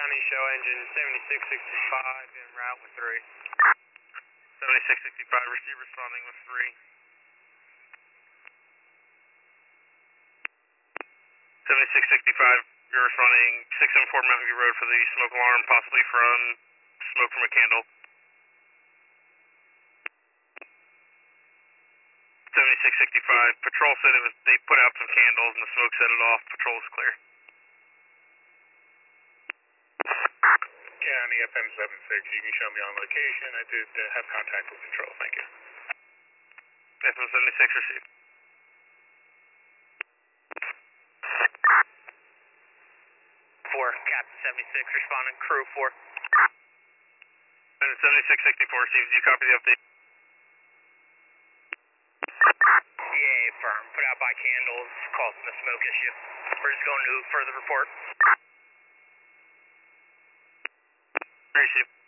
County, show engine 7665 en route with 3. 7665, receive responding with 3. 7665, you're responding 674 Mountain View Road for the smoke alarm, possibly from smoke from a candle. 7665, patrol said they put out some candles and the smoke set it off. Patrol is clear. County FM 76, you can show me on location. I did have contact with control, thank you. FM 76 received. 4, Captain 76 responding, crew 4. And 7664 received. Do you copy the update? Yeah, firm. Put out by candles, causing the smoke issue. We're just going to further report. Receive.